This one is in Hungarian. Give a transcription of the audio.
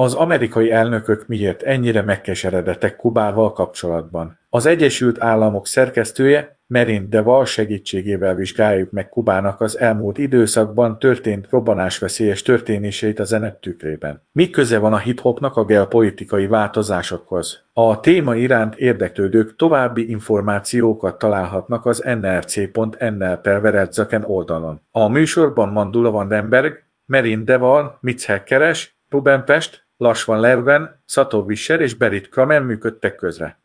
Az amerikai elnökök miért ennyire megkeseredettek Kubával kapcsolatban? Az Egyesült Államok szerkesztője Merritt Dewall segítségével vizsgáljuk meg Kubának az elmúlt időszakban történt robbanásveszélyes történéseit a zene tükrében. Mi köze van a hip-hopnak a geopolitikai változásokhoz? A téma iránt érdeklődők további információkat találhatnak az nrc.nl/Veredzaken oldalon. A műsorban Mandula Vandenberg, Merritt Dewall, Mitch Keres, Ruben Pest, Lars van Lerven, Szató Visser és Berit Kramer működtek közre.